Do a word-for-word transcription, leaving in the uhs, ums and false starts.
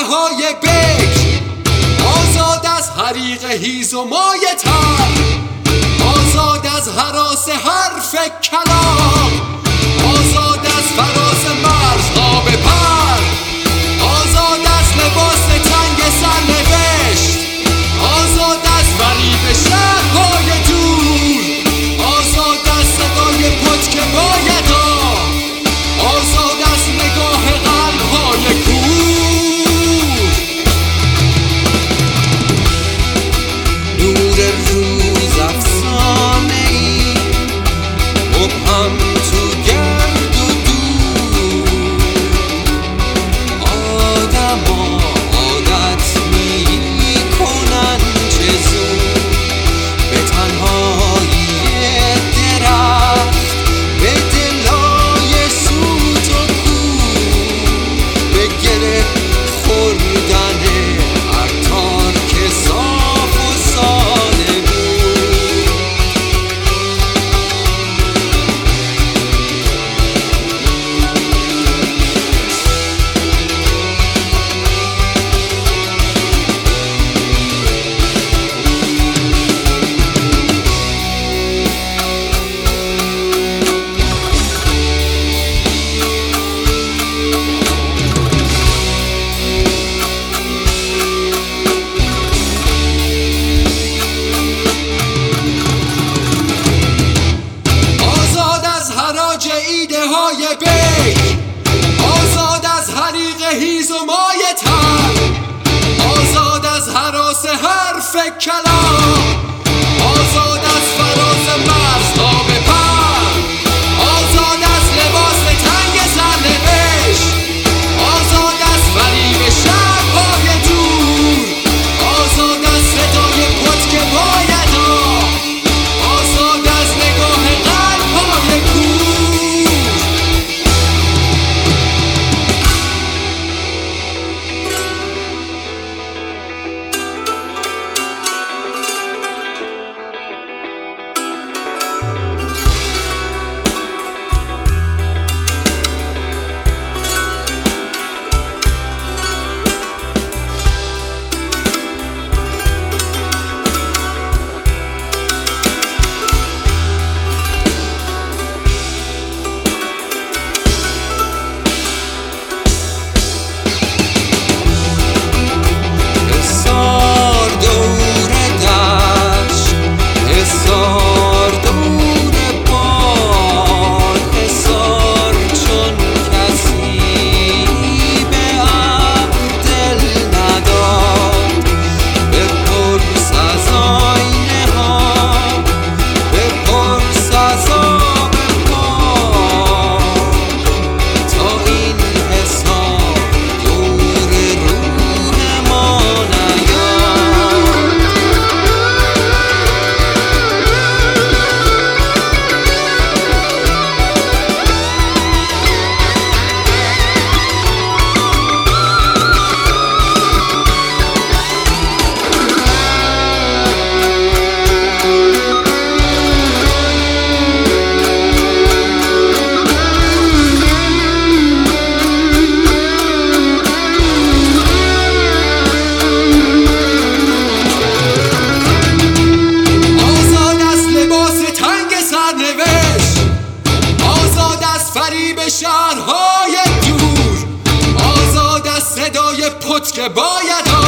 های بکر، آزاد از حریق هیزمای تر، آزاد از هراس حرف کلام، آزاد از فراز مرزها بپر، آزاد از لباس تنگ سرنوشت، آزاد از فریب شهرهای دور، آزاد از صدای پتک بایدا، آزاد از نگاه قلب‌های کور. نور روز افسانه‌ای مبهم تو گرد و دور، آدما عادت می‌کنن چه زود به تنهایی درخت، به دلای سوت و کور، به گره خوردن هر تار که صاف و ساده بود. ایده های بکر، آزاد از حریق هیزمای تر، آزاد از هراس حرف کلام، آزاد از فراز مرزها بپر، آزاد از لباس تنگ سرنوشت، آزاد از فریب شهرهای دور، آزاد از صدای پتک بایدا، آزاد از نگاه قلب‌های کور. فریب شهرهای دور، آزاد از صدای پتک بایدا،